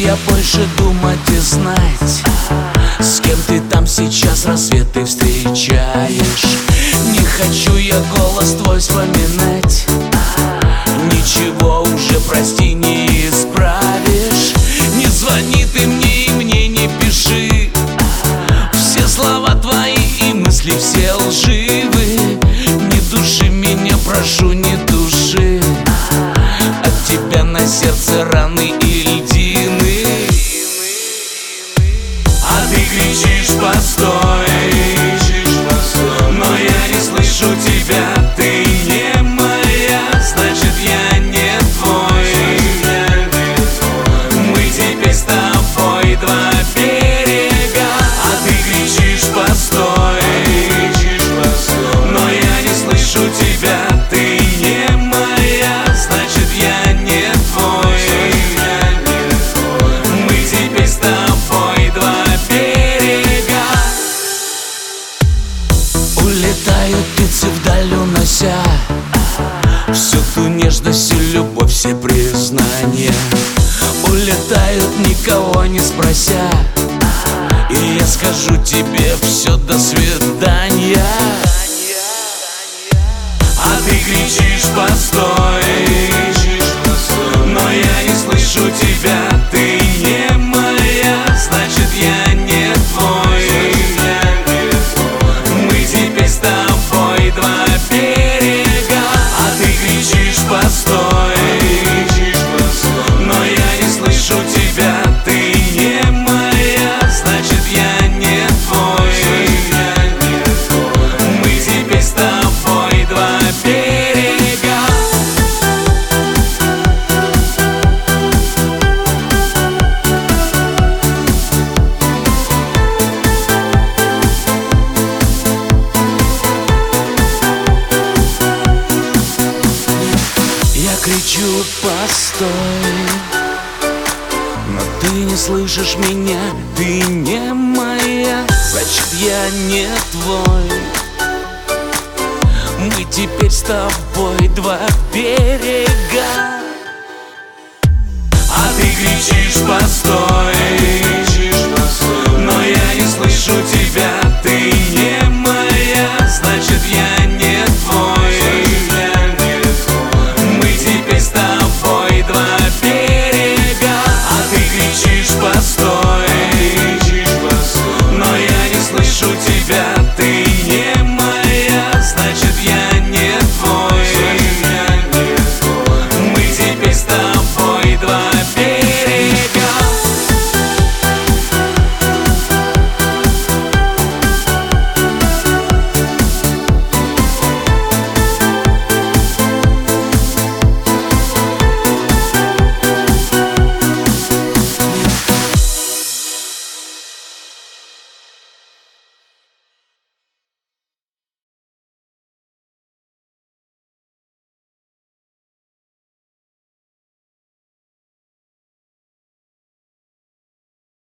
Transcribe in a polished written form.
я больше думать и знать, с кем ты там сейчас рассветы встречаешь. Не хочу я голос твой вспоминать, ничего уже, прости, не исправишь. Не звони ты мне и мне не пиши, все слова твои и мысли все лживы. Не души меня, прошу, не души, от тебя на сердце раны и льдины. А ты кричишь постой, но я не слышу тебя. Ты не моя, значит я не твой. Мы теперь с тобой два берега. А ты кричишь постой, но я не слышу тебя. Ты не моя, значит я не твой. Мы теперь с тобой два берега. Улетают птицы вдаль, унося всю ту нежность и любовь, все признания. Улетают, никого не спрося, и я скажу тебе все, до свидания. А ты кричишь постой, но я не слышу тебя. Ты не моя, значит я не твой. Мы теперь с тобой два берега. А ты кричишь постой, но я не слышу тебя. Ты не моя, значит я не твой. Мы теперь с тобой два берега. Я кричу постой, но ты не слышишь меня. Ты не моя, значит я не твой. Мы теперь с тобой два берега. А ты кричишь постой, но я не слышу тебя. Ты не